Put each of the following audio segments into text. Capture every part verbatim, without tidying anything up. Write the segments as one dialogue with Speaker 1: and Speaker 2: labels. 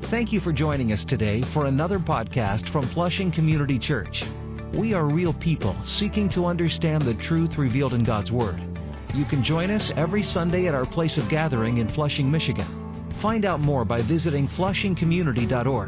Speaker 1: Thank you for joining us today for another podcast from Flushing Community Church. We are real people seeking to understand the truth revealed in God's Word. You can join us every Sunday at our place of gathering in Flushing, Michigan. Find out more by visiting flushing community dot org.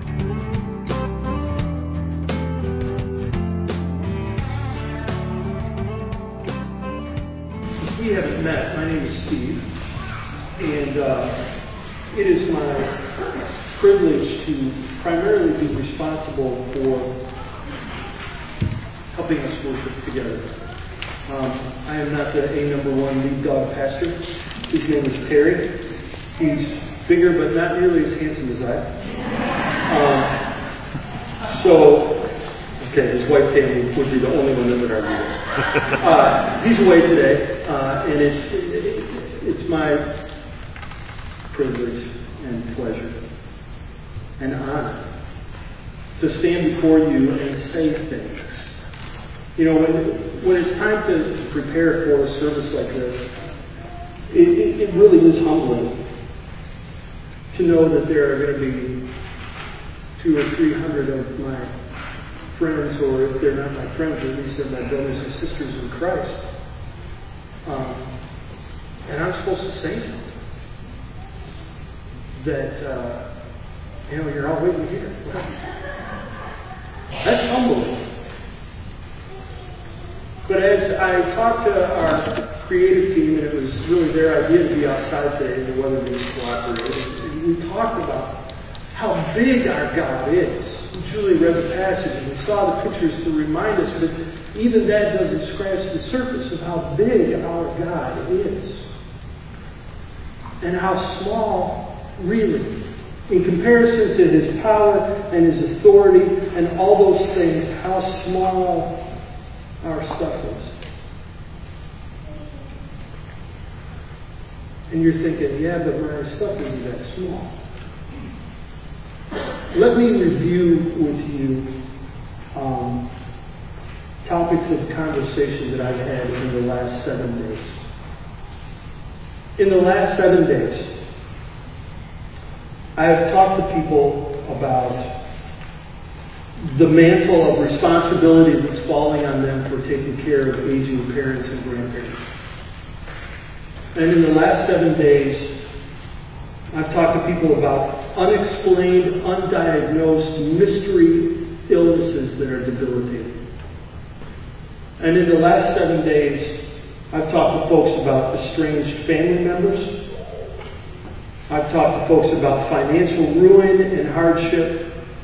Speaker 2: If we haven't met, my name is Steve, and uh, it is my privilege to primarily be responsible for helping us worship together. Um, I am not the A number one lead dog pastor. His name is Terry. He's bigger but not nearly as handsome as I. Um, so, okay, his wife Tammy would be the only one that would argue that. Uh, he's away today, uh, and it's it, it's my privilege and pleasure and honor to stand before you and say things. You know, when when it's time to prepare for a service like this, it, it, it really is humbling to know that there are going to be two or three hundred of my friends, or if they're not my friends, at least they're my brothers and sisters in Christ. Um, and I'm supposed to say something that, uh, you know, you're all waiting to hear. That's humbling. But as I talked to our creative team, and it was really their idea to be outside today, and the weather being cooperative, and we talked about how big our God is. We truly read the passage, and we saw the pictures to remind us, but even that doesn't scratch the surface of how big our God is. And how small, really, in comparison to His power and His authority and all those things, how small our stuff is. And you're thinking, yeah, but my stuff isn't that small. Let me review with you um, topics of conversation that I've had in the last seven days. In the last seven days, I have talked to people about the mantle of responsibility that's falling on them for taking care of aging parents and grandparents. And in the last seven days, I've talked to people about unexplained, undiagnosed mystery illnesses that are debilitating. And in the last seven days, I've talked to folks about estranged family members. I've talked to folks about financial ruin and hardship.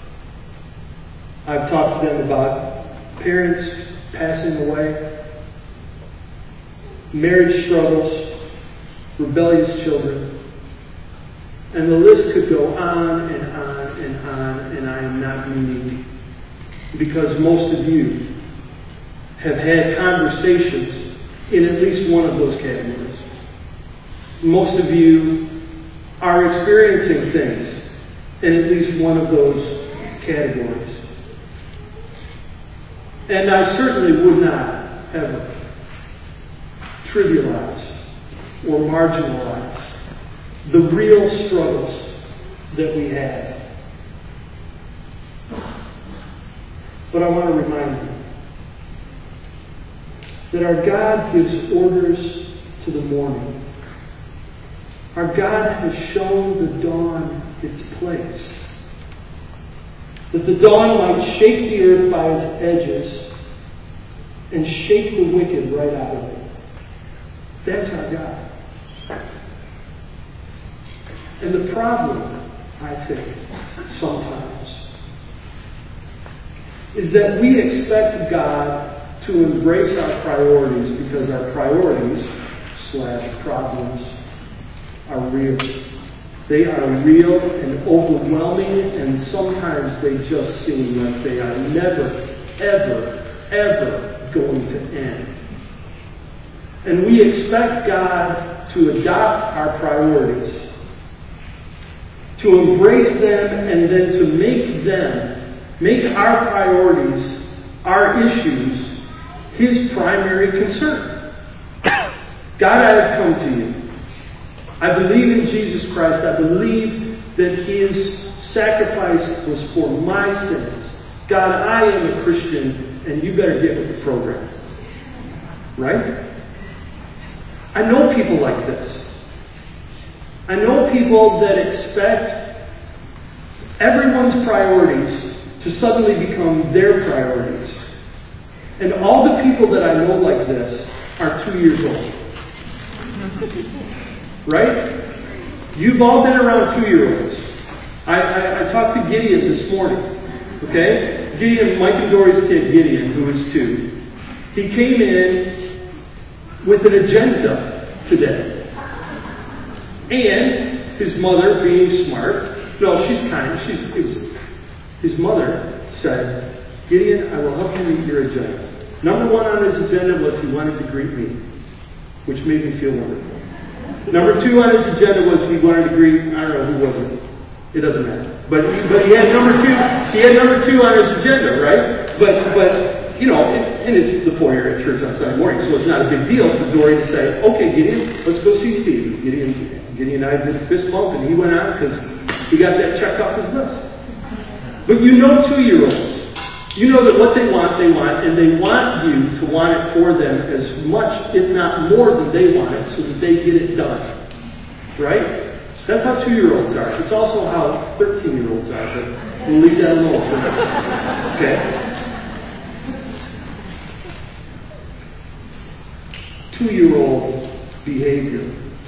Speaker 2: I've talked to them about parents passing away, marriage struggles, rebellious children, and the list could go on and on and on, and I am not unique, because most of you have had conversations in at least one of those categories. Most of you are experiencing things in at least one of those categories. And I certainly would not ever trivialize or marginalize the real struggles that we have. But I want to remind you that our God gives orders to the morning. Our God has shown the dawn its place, that the dawn might shake the earth by its edges and shake the wicked right out of it. That's our God. And the problem, I think, sometimes, is that we expect God to embrace our priorities because our priorities slash problems are real. They are real and overwhelming, and sometimes they just seem like they are never, ever, ever going to end. And we expect God to adopt our priorities, to embrace them, and then to make them, make our priorities, our issues, His primary concern. God, I have come to you. I believe in Jesus Christ. I believe that His sacrifice was for my sins. God, I am a Christian, and you better get with the program. Right? I know people like this. I know people that expect everyone's priorities to suddenly become their priorities. And all the people that I know like this are two years old. Right? You've all been around two-year-olds. I, I, I talked to Gideon this morning. Okay? Gideon, Mike and Dory's kid, Gideon, who is two. He came in with an agenda today. And his mother, being smart, no, she's kind. She's, it was, his mother said, Gideon, I will help you meet your agenda. Number one on his agenda was he wanted to greet me, which made me feel wonderful. Number two on his agenda was he wanted to greet, I don't know, who was it? It doesn't matter. But, but he had number two, he had number two on his agenda, right? But, but you know, and, and it's the foyer at church on Sunday morning, so it's not a big deal for Dory to say, okay, Gideon, let's go see Steve. Gideon, Gideon and I did a fist bump, and he went on because he got that checked off his list. But you know two-year-olds. You know that what they want, they want, and they want you to want it for them as much, if not more, than they want it, so that they get it done. Right? That's how two-year-olds are. It's also how thirteen-year-olds are, but we'll leave that alone for now. Okay? Two-year-old behavior,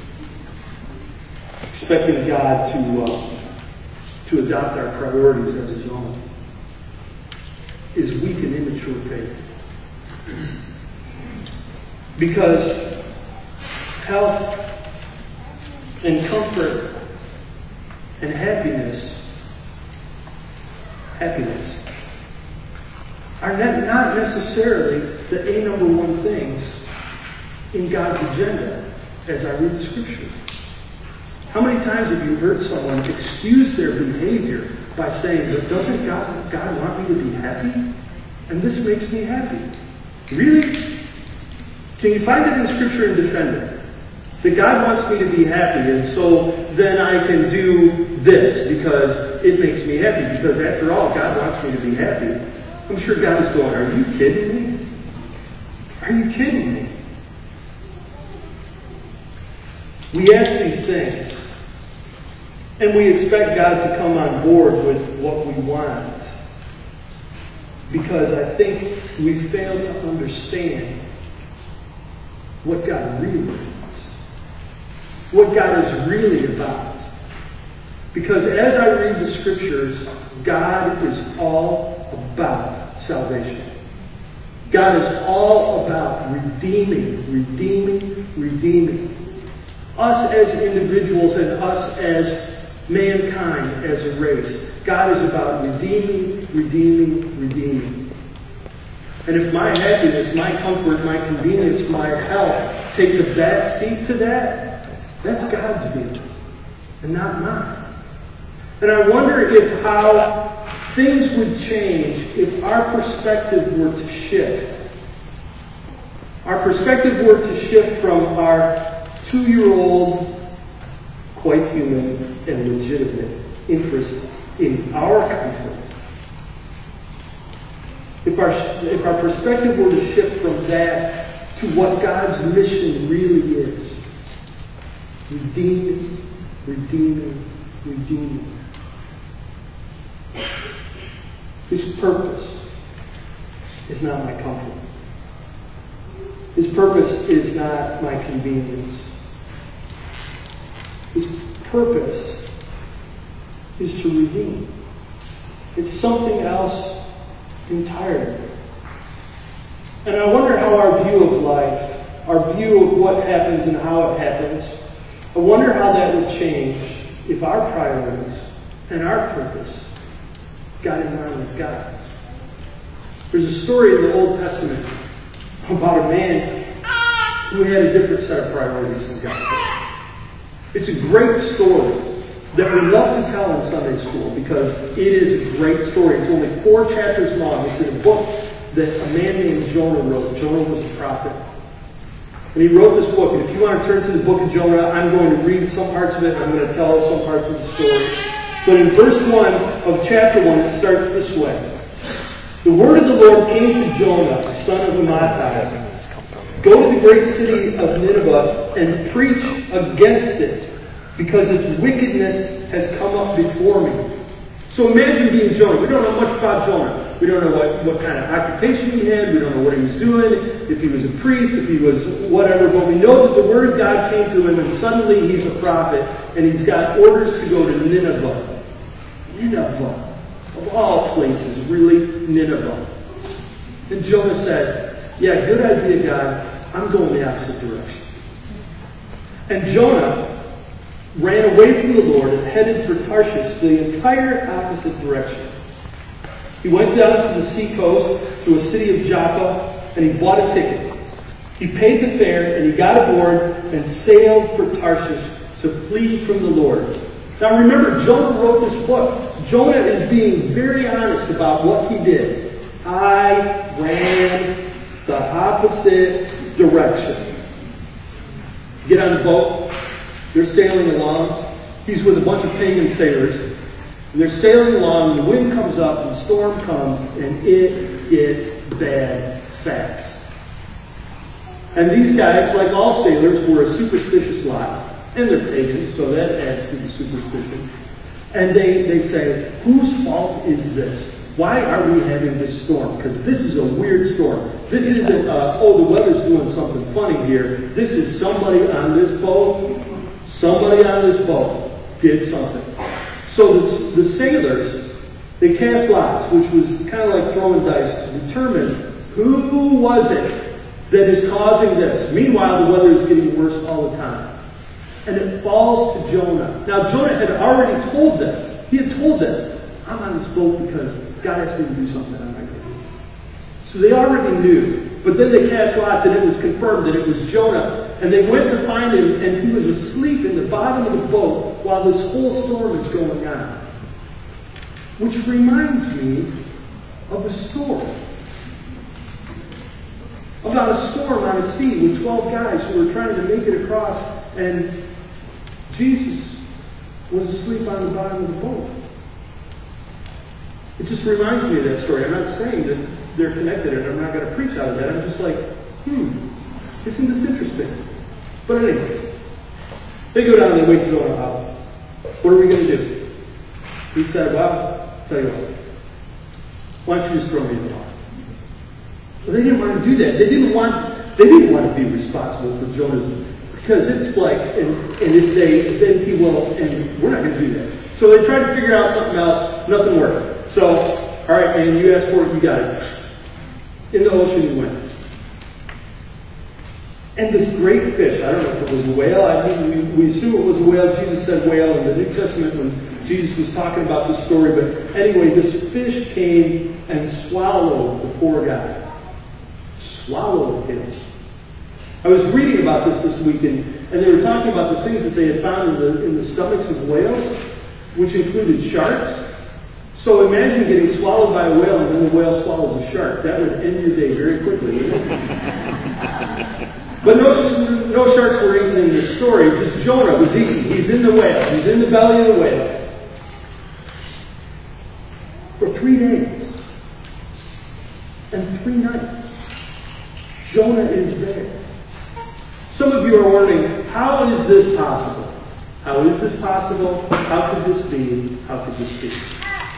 Speaker 2: expecting God to uh, to adopt our priorities as His own, is weak and immature faith. Because health and comfort and happiness, happiness, are not necessarily the A number one things in God's agenda as I read Scripture. How many times have you heard someone excuse their behavior by saying, but doesn't God, God want me to be happy? And this makes me happy. Really? Can you find it in Scripture and defend it? That God wants me to be happy, and so then I can do this because it makes me happy. Because after all, God wants me to be happy. I'm sure God is going, are you kidding me? Are you kidding me? We ask these things, and we expect God to come on board with what we want, because I think we fail to understand what God really wants, what God is really about. Because as I read the Scriptures, God is all about salvation. God is all about redeeming, redeeming, redeeming. Us as individuals and us as mankind, as a race. God is about redeeming, redeeming, redeeming. And if my happiness, my comfort, my convenience, my health takes a back seat to that, that's God's deal, and not mine. And I wonder if how things would change if our perspective were to shift. Our perspective were to shift from our two-year-old, quite human and legitimate interest in our comfort. If our, if our perspective were to shift from that to what God's mission really is, redeeming, redeeming, redeeming. His purpose is not my comfort. His purpose is not my convenience. His purpose is to redeem. It's something else entirely. And I wonder how our view of life, our view of what happens and how it happens, I wonder how that would change if our priorities and our purpose got in line with God's. There's a story in the Old Testament about a man who had a different set of priorities than God. It's a great story that we love to tell in Sunday school because it is a great story. It's only four chapters long. It's in a book that a man named Jonah wrote. Jonah was a prophet. And he wrote this book. And if you want to turn to the book of Jonah, I'm going to read some parts of it. I'm going to tell some parts of the story. But in verse one of chapter one, it starts this way. The word of the Lord came to Jonah, the son of Amittai. Go to the great city of Nineveh and preach against it, because its wickedness has come up before me. So imagine being Jonah. We don't know much about Jonah. We don't know what, what kind of occupation he had. We don't know what he was doing, if he was a priest, if he was whatever. But we know that the word of God came to him, and suddenly he's a prophet, and he's got orders to go to Nineveh. Nineveh. Of all places, really, Nineveh. And Jonah said, yeah, good idea, God. I'm going the opposite direction. And Jonah ran away from the Lord and headed for Tarshish, the entire opposite direction. He went down to the seacoast to a city of Joppa, and he bought a ticket. He paid the fare, and he got aboard and sailed for Tarshish to flee from the Lord. Now remember, Jonah wrote this book. Jonah is being very honest about what he did. I ran the opposite direction. Get on the boat. They're sailing along. He's with a bunch of pagan sailors. And they're sailing along, and the wind comes up, and the storm comes, and it gets bad fast. And these guys, like all sailors, were a superstitious lot. And they're pagans, so that adds to the superstition. And they, they say, whose fault is this? Why are we having this storm? Because this is a weird storm. This isn't, uh, oh, the weather's doing something funny here. This is somebody on this boat. Somebody on this boat did something. So the, the sailors, they cast lots, which was kind of like throwing dice, to determine who was it that is causing this. Meanwhile, the weather is getting worse all the time. And it falls to Jonah. Now, Jonah had already told them. He had told them, I'm on this boat because God asked me to do something I'm not going to do. So they already knew. But then they cast lots, and it was confirmed that it was Jonah. And they went to find him, and he was asleep in the bottom of the boat while this whole storm is going on. Which reminds me of a story. About a storm on a sea with twelve guys who were trying to make it across, and Jesus was asleep on the bottom of the boat. It just reminds me of that story. I'm not saying that they're connected, and I'm not going to preach out of that. I'm just like, hmm, isn't this interesting? But anyway, they go down and they wake Jonah up. What are we going to do? He said, well, I'll tell you what. Why don't you just throw me in the water? Well, they didn't want to do that. They didn't want. They didn't want to be responsible for Jonah's, because it's like, and, and if they, then he will, and we're not going to do that. So they tried to figure out something else. Nothing worked. So, all right, man, you asked for it, you got it. In the ocean he went. And this great fish, I don't know if it was a whale. I mean, we, we assume it was a whale. Jesus said whale in the New Testament when Jesus was talking about this story. But anyway, this fish came and swallowed the poor guy. Swallowed him. I was reading about this this weekend, and they were talking about the things that they had found in the, in the stomachs of whales, which included sharks. So imagine getting swallowed by a whale, and then the whale swallows a shark. That would end your day very quickly, wouldn't it? But no, no sharks were eaten in this story. Just Jonah was eaten. He's in the whale. He's in the belly of the whale. For three days. And three nights. Jonah is there. Some of you are wondering, how is this possible? How is this possible? How could this be? How could this be?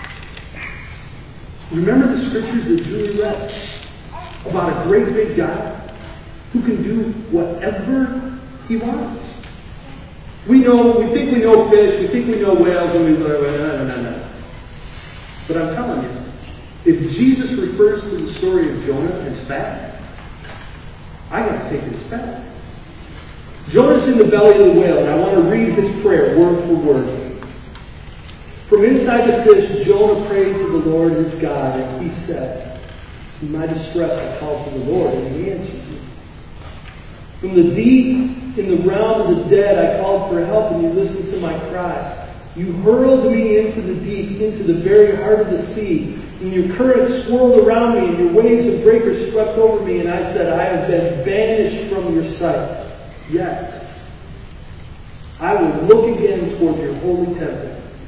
Speaker 2: Remember the scriptures that Julie read about a great big God who can do whatever he wants. We know, we think we know fish, we think we know whales, and we go, no, no, no, no. But I'm telling you, if Jesus refers to the story of Jonah as fact, I got to take it as fact. Jonah's in the belly of the whale, and I want to read his prayer word for word. From inside the fish, Jonah prayed to the Lord his God, and he said, in my distress I called to the Lord, and he answered me. From the deep, in the realm of the dead, I called for help, and you listened to my cry. You hurled me into the deep, into the very heart of the sea, and your currents swirled around me, and your waves and breakers swept over me, and I said, I have been banished from your sight. Yet, I will look again toward your holy temple.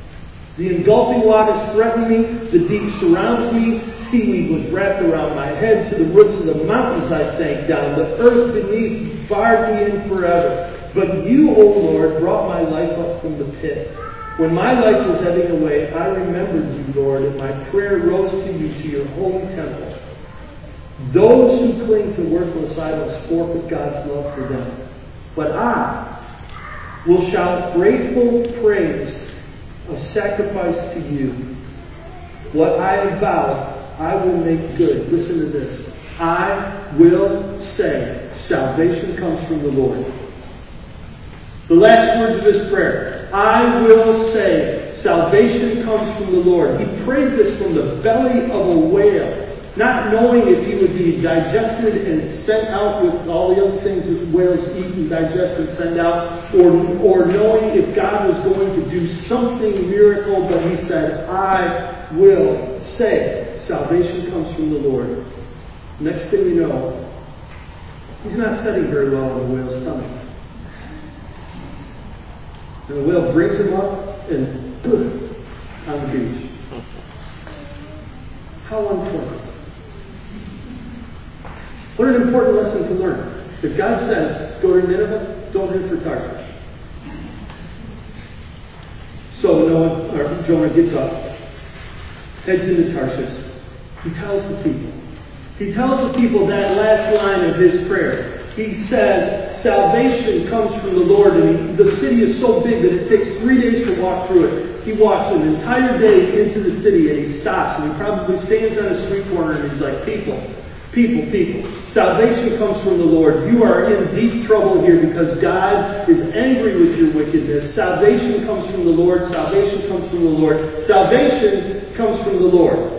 Speaker 2: The engulfing waters threaten me. The deep surrounds me. Seaweed was wrapped around my head. To the roots of the mountains I sank down. The earth beneath barred me in forever. But you, O Lord, brought my life up from the pit. When my life was ebbing away, I remembered you, Lord, and my prayer rose to you, to your holy temple. Those who cling to worthless idols forfeit God's love for them. But I will shout grateful praise of sacrifice to you. What I have vowed, I will make good. Listen to this. I will say, salvation comes from the Lord. The last words of his prayer. I will say, salvation comes from the Lord. He prayed this from the belly of a whale, not knowing if he would be digested and sent out with all the other things that whales eat and digest and send out, or, or knowing if God was going to do something miracle, but he said, I will say, salvation comes from the Lord. Next thing you know, he's not sitting very well in the whale's stomach. And the whale brings him up and boom, on the beach. How unpleasant. What an important lesson to learn. If God says, go to Nineveh, don't head for Tarshish. So Noah, or Jonah gets up, heads into Tarshish. He tells the people. He tells the people that last line of his prayer. He says, salvation comes from the Lord, and he, the city is so big that it takes three days to walk through it. He walks an entire day into the city, and he stops, and he probably stands on a street corner, and he's like, people, people, people, salvation comes from the Lord. You are in deep trouble here because God is angry with your wickedness. Salvation comes from the Lord. Salvation comes from the Lord. Salvation comes from the Lord.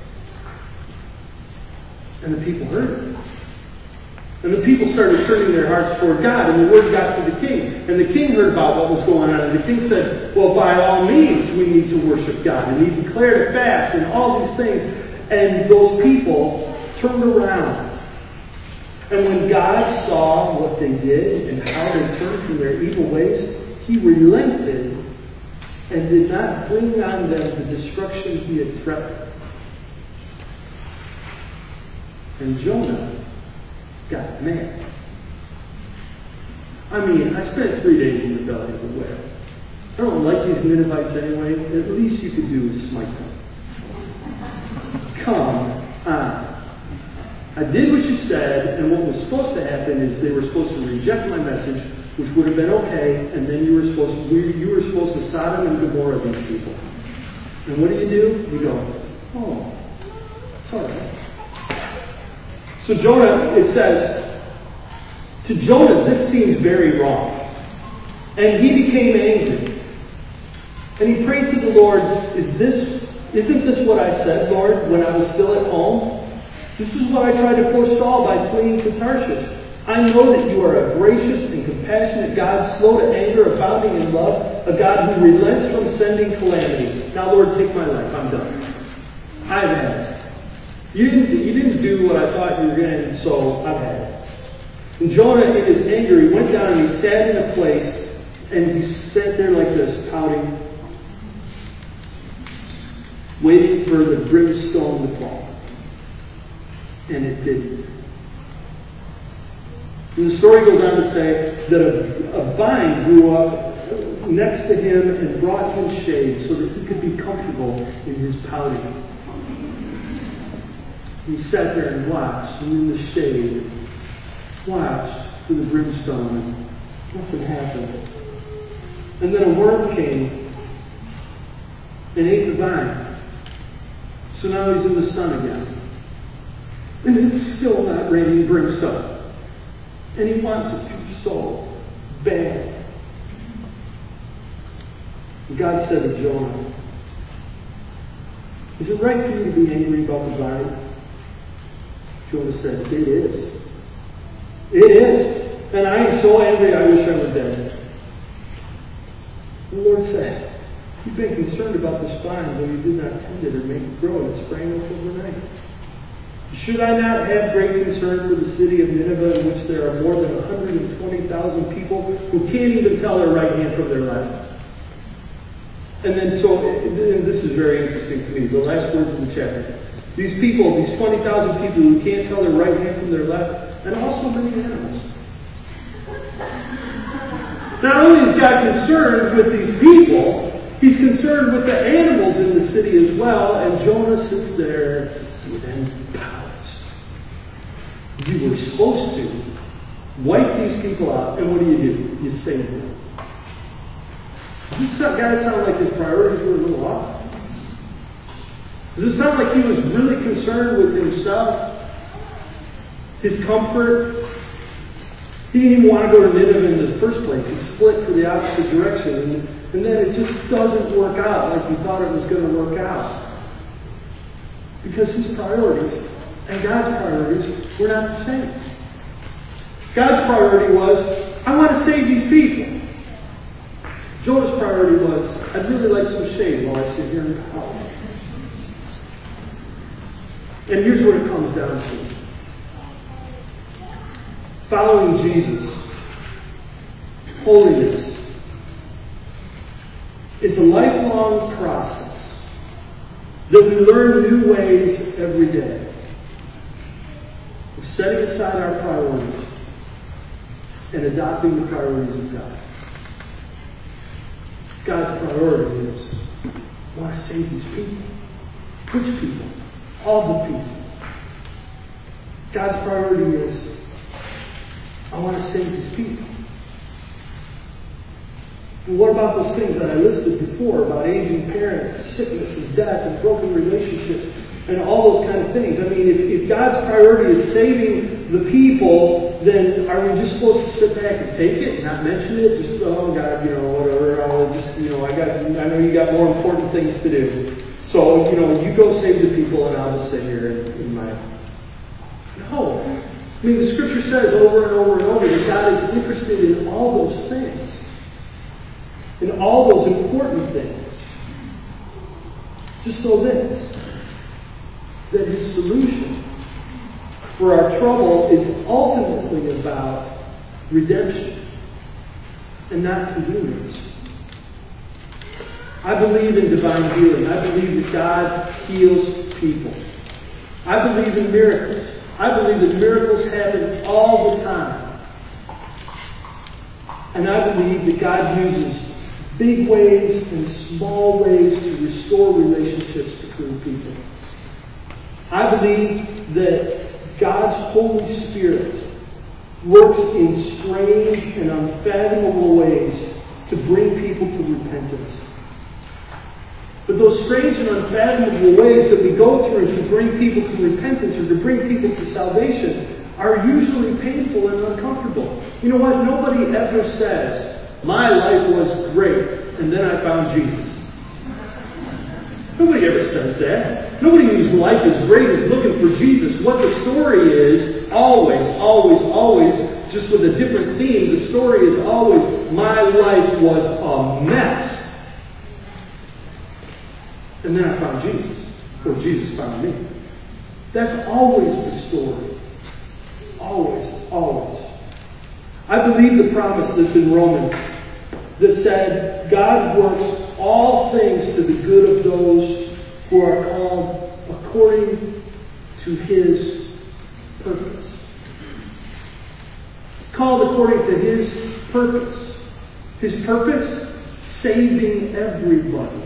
Speaker 2: And the people heard it. And the people started turning their hearts toward God, and the word got to the king. And the king heard about what was going on, and the king said, well, by all means, we need to worship God. And he declared a fast and all these things. And those people turned around. And when God saw what they did and how they turned from their evil ways, he relented and did not bring on them the destruction he had threatened. And Jonah got mad. I mean, I spent three days in the belly of the whale. I don't like these Ninevites anyway. At least you could do is smite them. Come on. I did what you said, and what was supposed to happen is they were supposed to reject my message, which would have been okay, and then you were supposed to, you were supposed to Sodom and Gomorrah these people. And what do you do? You go, oh, it's all right. So Jonah, it says, to Jonah, this seems very wrong. And he became angry. And he prayed to the Lord, Is this, isn't this what I said, Lord, when I was still at home? This is what I tried to forestall by fleeing to Tarshish. I know that you are a gracious and compassionate God, slow to anger, abounding in love, a God who relents from sending calamity. Now, Lord, take my life. I'm done. I've had it. You didn't, you didn't do what I thought you were going to, so I've had it. And Jonah, in his anger, he went down and he sat in a place, and he sat there like this, pouting, waiting for the brimstone to fall. And it didn't. And the story goes on to say that a, a vine grew up next to him and brought him shade so that he could be comfortable in his pouting. He sat there and watched, and in the shade, watched for the brimstone, and nothing happened. And then a worm came and ate the vine. So now he's in the sun again. And it's still not raining brimstone. And he wants it to so bad. And God said to Jonah, is it right for you to be angry about the vine? Jonah said, it is. It is. And I am so angry I wish I were dead. The Lord said, you've been concerned about this vine, though you did not tend it or make it grow, and it sprang up overnight. Should I not have great concern for the city of Nineveh, in which there are more than one hundred twenty thousand people who can't even tell their right hand from their left? And then so, and this is very interesting to me, the last words of the chapter. These people, these twenty thousand people who can't tell their right hand from their left, and also many animals. Not only is God concerned with these people, He's concerned with the animals in the city as well, and Jonah sits there and pouts. You were supposed to wipe these people out, and what do you do? You save them. Does this guy sound like his priorities were a little off? Does it sound like he was really concerned with himself? His comfort? He didn't even want to go to Nineveh in the first place. He split for the opposite direction. And, and then it just doesn't work out like he thought it was going to work out. Because his priorities and God's priorities were not the same. God's priority was, I want to save these people. Jonah's priority was, I'd really like some shade while I sit here in power. And here's what it comes down to. Following Jesus, holiness, is a lifelong process that we learn new ways every day. We're setting aside our priorities and adopting the priorities of God. God's priority is, I want to save these people. Which people? All the people. God's priority is, I want to save these people. And what about those things that I listed before about aging parents, and sickness and death and broken relationships and all those kind of things? I mean, if, if God's priority is saving the people, then are we just supposed to sit back and take it and not mention it? Just, oh God, you know, whatever, I'll just, you know, I got, I know you got more important things to do. So, you know, you go save the people and I'll just sit here in, in my... No. I mean, the Scripture says over and over and over that God is interested in all those things. In all those important things. Just so this, that His solution for our trouble is ultimately about redemption and not convenience. I believe in divine healing. I believe that God heals people. I believe in miracles. I believe that miracles happen all the time. And I believe that God uses big ways and small ways to restore relationships between people. I believe that God's Holy Spirit works in strange and unfathomable ways to bring people to repentance. But those strange and unfathomable ways that we go through to bring people to repentance or to bring people to salvation are usually painful and uncomfortable. You know what? Nobody ever says, my life was great, and then I found Jesus. Nobody ever says that. Nobody whose life is great is looking for Jesus. What the story is, always, always, always, just with a different theme, the story is always, my life was a mess. And then I found Jesus, or Jesus found me. That's always the story. Always, always. I believe the promise that's in Romans that said, God works all things to the good of those who are called according to His purpose. Called according to His purpose. His purpose? Saving everybody.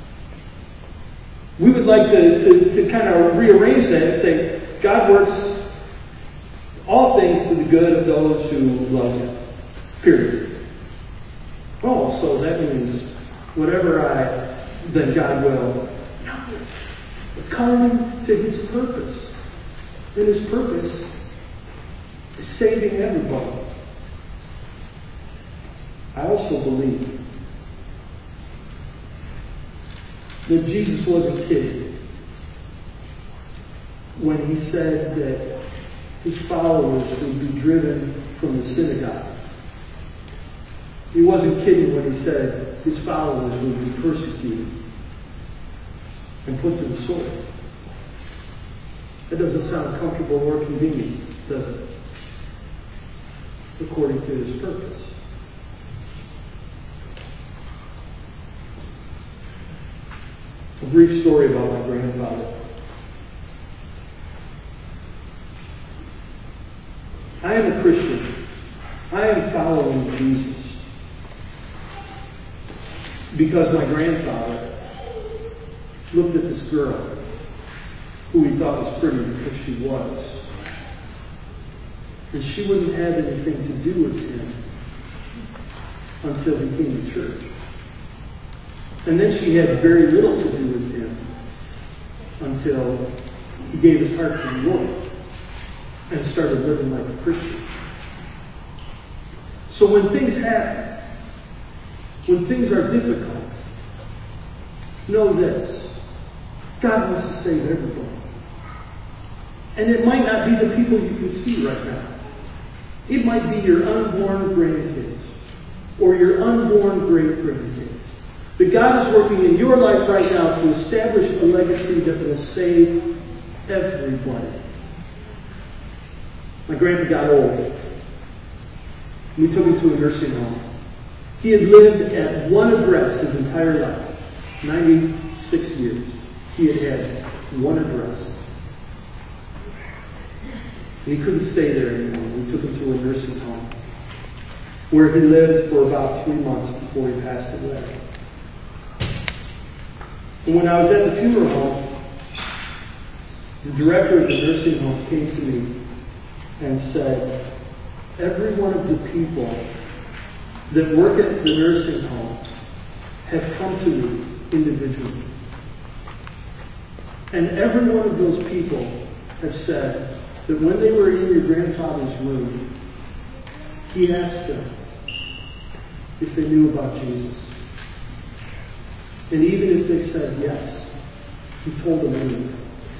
Speaker 2: We would like to, to, to kind of rearrange that and say, God works all things to the good of those who love Him. Period. Oh, so that means whatever I, then God will. No. According to His purpose. And His purpose is saving everybody. I also believe that Jesus wasn't kidding when He said that His followers would be driven from the synagogue. He wasn't kidding when He said His followers would be persecuted and put to the sword. That doesn't sound comfortable or convenient, does it? According to His purpose. A brief story about my grandfather. I am a Christian. I am following Jesus because my grandfather looked at this girl who he thought was pretty because she was. And she wouldn't have anything to do with him until he came to church. And then she had very little to do with him until he gave his heart to the Lord and started living like a Christian. So when things happen, when things are difficult, know this: God wants to save everybody. And it might not be the people you can see right now. It might be your unborn grandkids or your unborn great-grandkids. But God is working in your life right now to establish a legacy that will save everybody. My grandpa got old. We took him to a nursing home. He had lived at one address his entire life. ninety-six years. He had had one address. And he couldn't stay there anymore. We took him to a nursing home where he lived for about three months before he passed away. And when I was at the funeral home, the director of the nursing home came to me and said, every one of the people that work at the nursing home have come to me individually. And every one of those people have said that when they were in your grandfather's room, he asked them if they knew about Jesus. And even if they said yes, he told them anyway.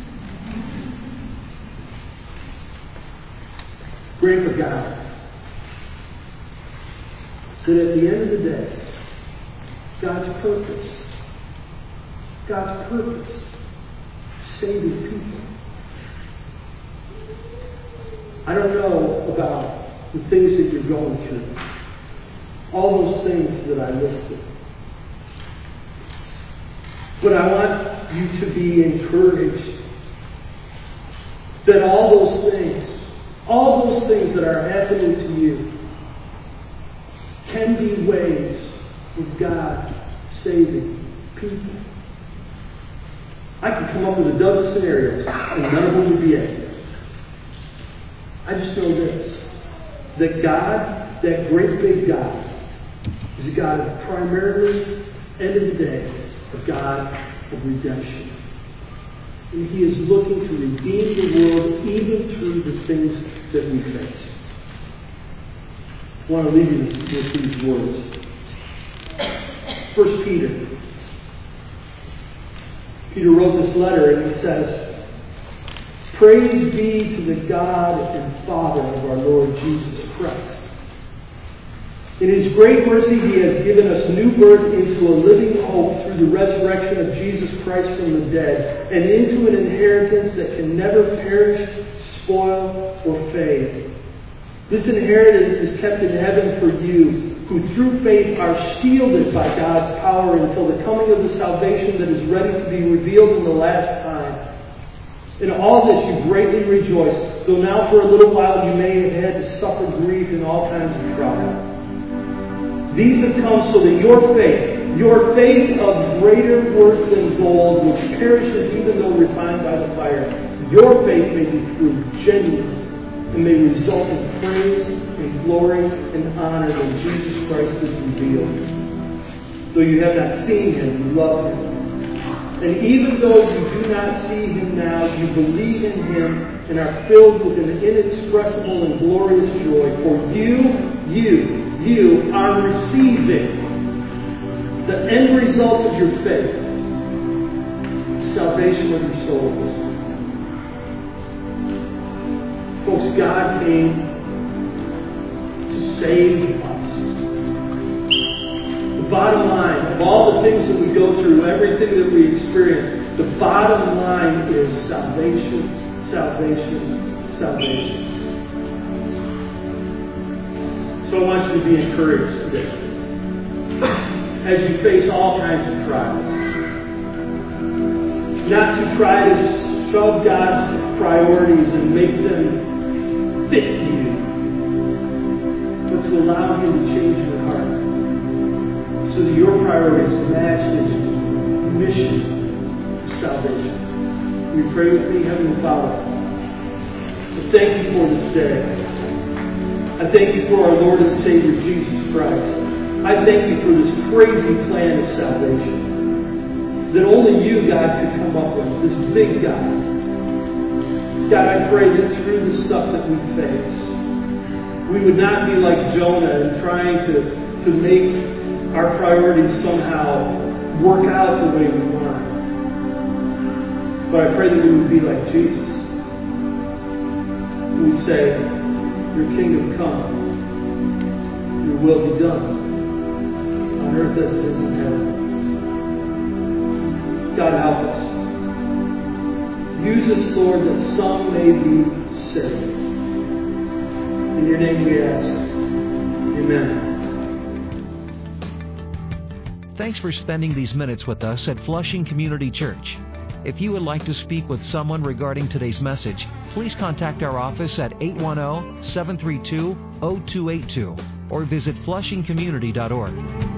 Speaker 2: Grandpa got that at the end of the day, God's purpose, God's purpose, saving people. I don't know about the things that you're going through. All those things that I listed. But I want you to be encouraged that all those things, all those things that are happening to you can be ways of God saving people. I could come up with a dozen scenarios and none of them would be accurate. I just know this, that God, that great big God, is a God of primarily, end of the day, a God of redemption. And He is looking to redeem the world even through the things that we face. I want to leave you with these words. First Peter. Peter wrote this letter and he says, praise be to the God and Father of our Lord Jesus Christ. In His great mercy, He has given us new birth into a living hope through the resurrection of Jesus Christ from the dead, and into an inheritance that can never perish, spoil, or fade. This inheritance is kept in heaven for you, who through faith are shielded by God's power until the coming of the salvation that is ready to be revealed in the last time. In all this you greatly rejoice, though now for a little while you may have had to suffer grief in all kinds of trouble. These have come so that your faith, your faith of greater worth than gold, which perishes even though refined by the fire, your faith may be proved genuine and may result in praise and glory and honor when Jesus Christ is revealed. Though you have not seen Him, you love Him. And even though you do not see Him now, you believe in Him and are filled with an inexpressible and glorious joy. For you, you, you are receiving the end result of your faith, salvation of your souls. Folks, God came to save us. The bottom line of all the things that we go through, everything that we experience, the bottom line is salvation, salvation, salvation. So I want you to be encouraged today as you face all kinds of trials. Not to try to shove God's priorities and make them fit you, but to allow Him to change your heart so that your priorities match His mission of salvation. We pray with me, Heavenly Father. So thank you for this day. I thank you for our Lord and Savior, Jesus Christ. I thank you for this crazy plan of salvation that only you, God, could come up with, this big God. God, I pray that through the stuff that we face, we would not be like Jonah and trying to, to make our priorities somehow work out the way we want. But I pray that we would be like Jesus. We would say, your kingdom come, your will be done, on earth as it is in heaven. God, help us. Use us, Lord, that some may be saved. In your name we ask. Amen.
Speaker 1: Thanks for spending these minutes with us at Flushing Community Church. If you would like to speak with someone regarding today's message, please contact our office at eight one zero, seven three two, zero two eight two or visit flushing community dot org.